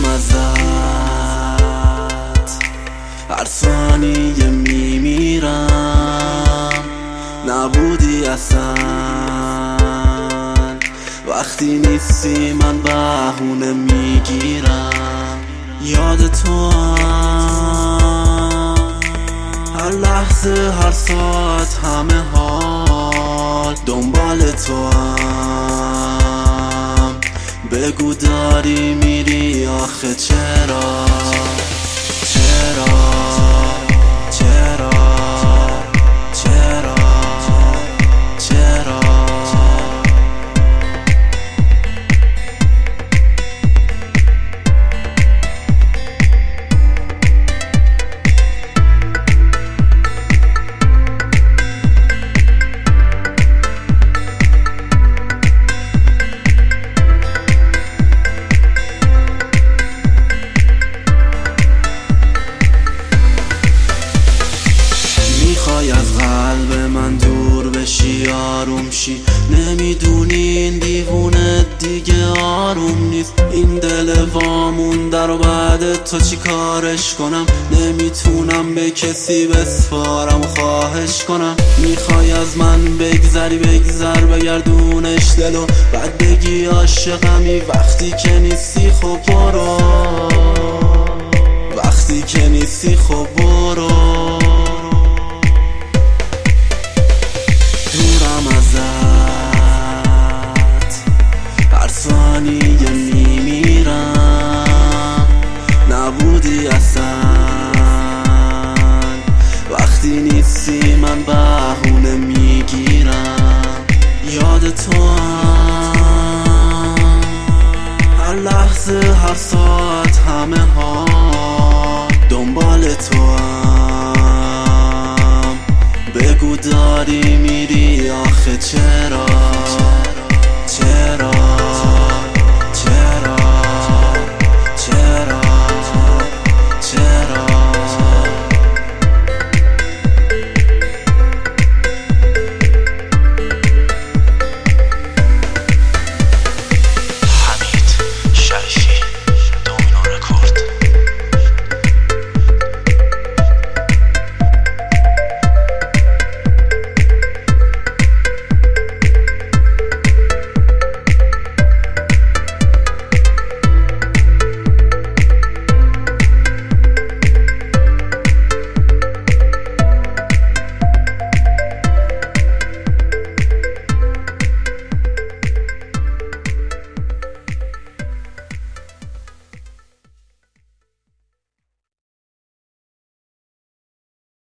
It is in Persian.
دورم ازت، هر ثانیه میمیرم، نبودی اصلا. وقتی نیستی من بهونه میگیرم، یاد تو هم، هر لحظه هر ساعت همه حال دنبال تو هم. بگو داری میری آخه چرا چرا چرا چرا چرا میخوای از قلب من دور بشی آروم شی، نمیدونی این دیوونه دیگه آروم نیست. این دل وامونده رو بعد تو چی کارش کنم، نمیتونم به کسی بسپارم خواهش کنم. میخوای از من بگذری بگذر بگردونش دلو، بعد بگی عاشقمی وقتی که نیستی خب برو، وقتی که نیستی خب برو. دورم ازت، هر ثانیه میمیرم، نبودی اصلا. وقتی نیستی من بهونه میگیرم، یاد تو هم، هر لحظه هر ساعت